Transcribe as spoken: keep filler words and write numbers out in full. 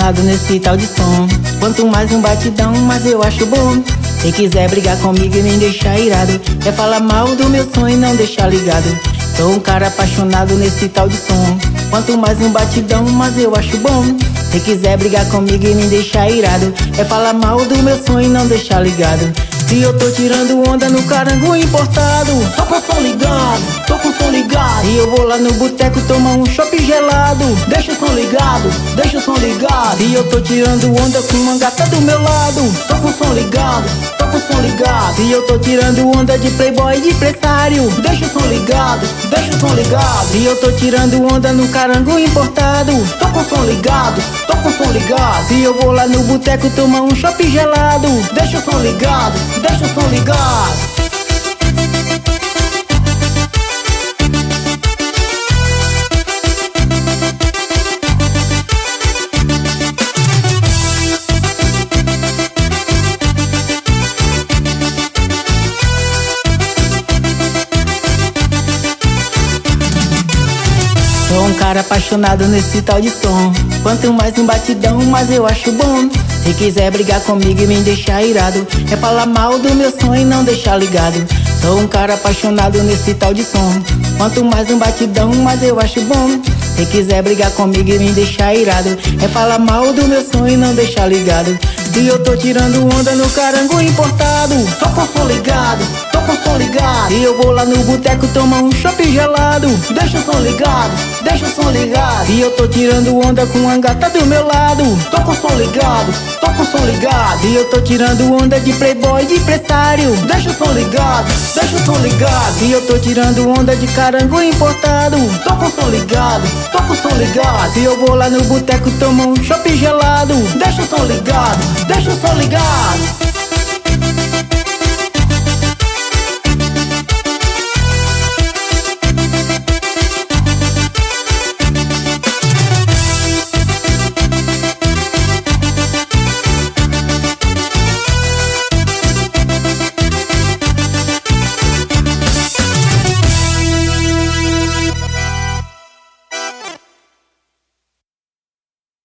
apaixonado nesse tal de som. Quanto mais um batidão, mais eu acho bom. Se quiser brigar comigo e me deixar irado, é falar mal do meu sonho e não deixar ligado. Sou um cara apaixonado nesse tal de som. Quanto mais um batidão, mais eu acho bom. Se quiser brigar comigo e me deixar irado, é falar mal do meu sonho e não deixar ligado. Se eu tô tirando onda no carango importado, tô com som ligado, tô com som ligado. E eu vou lá no boteco tomar um chopp gelado, deixa o som ligado, deixa o som ligado. E eu tô tirando onda com uma gata do meu lado, tô com som ligado, tô com som ligado. E eu tô tirando onda de playboy e de empresário, deixa o som ligado, deixa o som ligado. E eu tô tirando onda no carango importado, tô com som ligado, tô com som ligado. E eu vou lá no boteco tomar um chopp gelado, deixa o som ligado, deixa o som ligado. Sou um cara apaixonado nesse tal de som. Quanto mais um batidão, mais eu acho bom. Se quiser brigar comigo e me deixar irado, é falar mal do meu sonho e não deixar ligado. Sou um cara apaixonado nesse tal de som. Quanto mais um batidão, mais eu acho bom. Se quiser brigar comigo e me deixar irado, é falar mal do meu sonho e não deixar ligado. E eu tô tirando onda no carango importado, tô com som ligado, tô com som ligado. E eu vou lá no boteco tomar um chopp gelado, deixa o som ligado, deixa o som ligado. E eu tô tirando onda com uma gata do meu lado, tô com som ligado, tô com som ligado. E eu tô tirando onda de playboy e de empresário, deixa o som ligado, deixa o som ligado. E eu tô tirando onda de carango importado, tô com som ligado, tô com som ligado. E eu vou lá no boteco tomar um chopp gelado, deixa o som ligado, deixa o som ligado.